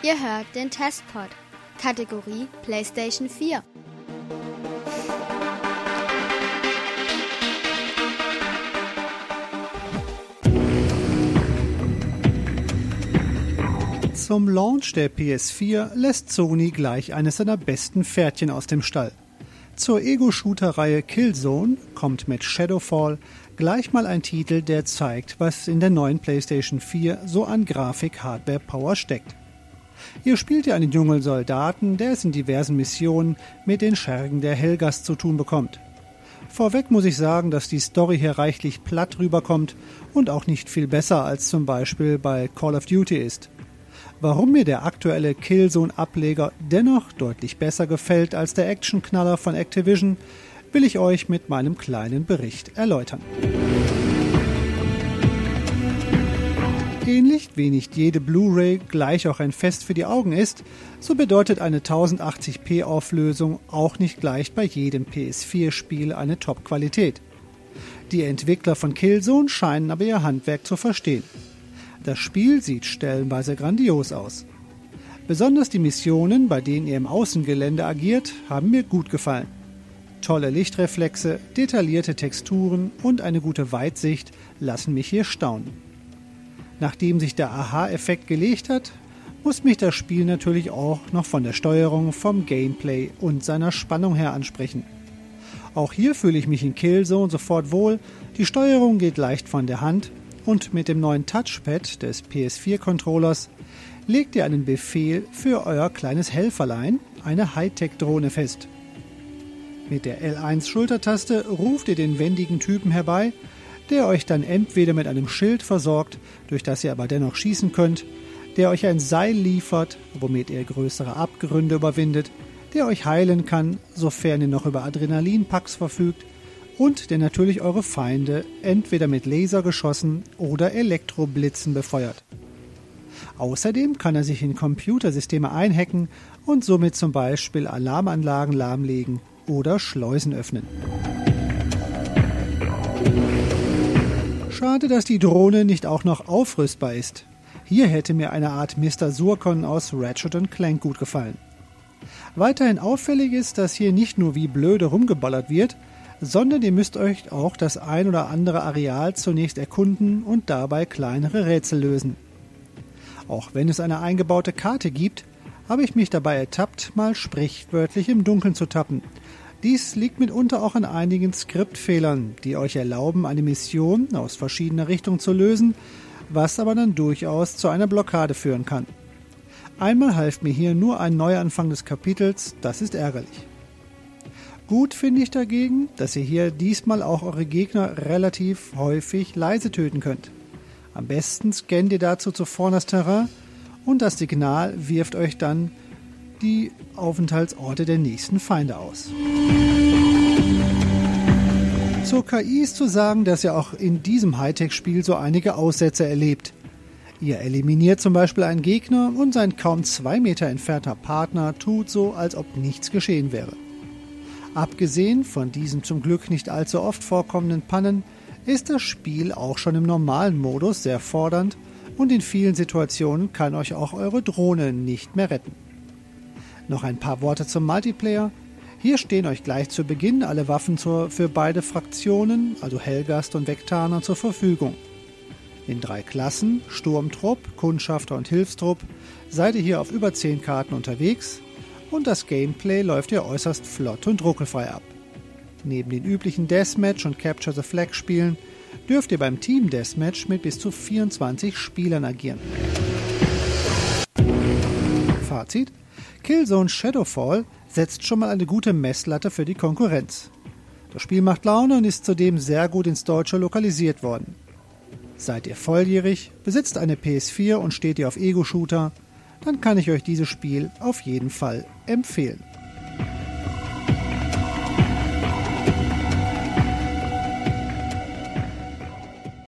Ihr hört den Testpod, Kategorie PlayStation 4. Zum Launch der PS4 lässt Sony gleich eines seiner besten Pferdchen aus dem Stall. Zur Ego-Shooter-Reihe Killzone kommt mit Shadowfall gleich mal ein Titel, der zeigt, was in der neuen PlayStation 4 so an Grafik-Hardware-Power steckt. Ihr spielt ja einen jungen Soldaten, der es in diversen Missionen mit den Schergen der Helghast zu tun bekommt. Vorweg muss ich sagen, dass die Story hier reichlich platt rüberkommt und auch nicht viel besser als zum Beispiel bei Call of Duty ist. Warum mir der aktuelle Killzone-Ableger dennoch deutlich besser gefällt als der Actionknaller von Activision, will ich euch mit meinem kleinen Bericht erläutern. Ähnlich wie nicht jede Blu-ray gleich auch ein Fest für die Augen ist, so bedeutet eine 1080p Auflösung auch nicht gleich bei jedem PS4-Spiel eine Top-Qualität. Die Entwickler von Killzone scheinen aber ihr Handwerk zu verstehen. Das Spiel sieht stellenweise grandios aus. Besonders die Missionen, bei denen ihr im Außengelände agiert, haben mir gut gefallen. Tolle Lichtreflexe, detaillierte Texturen und eine gute Weitsicht lassen mich hier staunen. Nachdem sich der Aha-Effekt gelegt hat, muss mich das Spiel natürlich auch noch von der Steuerung, vom Gameplay und seiner Spannung her ansprechen. Auch hier fühle ich mich in Killzone sofort wohl, die Steuerung geht leicht von der Hand und mit dem neuen Touchpad des PS4-Controllers legt ihr einen Befehl für euer kleines Helferlein, eine Hightech-Drohne, fest. Mit der L1-Schultertaste ruft ihr den wendigen Typen herbei, der euch dann entweder mit einem Schild versorgt, durch das ihr aber dennoch schießen könnt, der euch ein Seil liefert, womit ihr größere Abgründe überwindet, der euch heilen kann, sofern ihr noch über Adrenalinpacks verfügt, und der natürlich eure Feinde entweder mit Lasergeschossen oder Elektroblitzen befeuert. Außerdem kann er sich in Computersysteme einhacken und somit zum Beispiel Alarmanlagen lahmlegen oder Schleusen öffnen. Schade, dass die Drohne nicht auch noch aufrüstbar ist. Hier hätte mir eine Art Mr. Surkon aus Ratchet & Clank gut gefallen. Weiterhin auffällig ist, dass hier nicht nur wie blöde rumgeballert wird, sondern ihr müsst euch auch das ein oder andere Areal zunächst erkunden und dabei kleinere Rätsel lösen. Auch wenn es eine eingebaute Karte gibt, habe ich mich dabei ertappt, mal sprichwörtlich im Dunkeln zu tappen. Dies liegt mitunter auch an einigen Skriptfehlern, die euch erlauben, eine Mission aus verschiedener Richtung zu lösen, was aber dann durchaus zu einer Blockade führen kann. Einmal half mir hier nur ein Neuanfang des Kapitels, das ist ärgerlich. Gut finde ich dagegen, dass ihr hier diesmal auch eure Gegner relativ häufig leise töten könnt. Am besten scannt ihr dazu zuvor das Terrain und das Signal wirft euch dann die Aufenthaltsorte der nächsten Feinde aus. Zur KI ist zu sagen, dass ihr auch in diesem Hightech-Spiel so einige Aussätze erlebt. Ihr eliminiert zum Beispiel einen Gegner und sein kaum 2 Meter entfernter Partner tut so, als ob nichts geschehen wäre. Abgesehen von diesen zum Glück nicht allzu oft vorkommenden Pannen ist das Spiel auch schon im normalen Modus sehr fordernd und in vielen Situationen kann euch auch eure Drohne nicht mehr retten. Noch ein paar Worte zum Multiplayer. Hier stehen euch gleich zu Beginn alle Waffen für beide Fraktionen, also Helghast und Vectaner, zur Verfügung. In 3 Klassen, Sturmtrupp, Kundschafter und Hilfstrupp, seid ihr hier auf über 10 Karten unterwegs und das Gameplay läuft hier äußerst flott und ruckelfrei ab. Neben den üblichen Deathmatch- und Capture the Flag-Spielen dürft ihr beim Team Deathmatch mit bis zu 24 Spielern agieren. Fazit: Killzone Shadowfall setzt schon mal eine gute Messlatte für die Konkurrenz. Das Spiel macht Laune und ist zudem sehr gut ins Deutsche lokalisiert worden. Seid ihr volljährig, besitzt eine PS4 und steht ihr auf Ego-Shooter, dann kann ich euch dieses Spiel auf jeden Fall empfehlen.